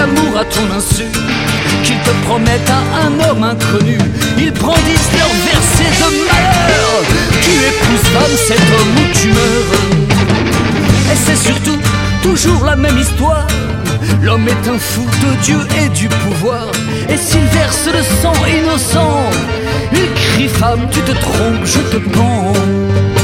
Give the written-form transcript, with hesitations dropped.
d'amour à ton insu, qu'ils te promettent à un homme inconnu. Ils brandissent leurs versets de malheur. Tu épouses femme cet homme ou tu meurs. Et c'est surtout toujours la même histoire. L'homme est un fou de Dieu et du pouvoir. Et s'il verse le sang innocent, il crie femme, tu te trompes, je te pends.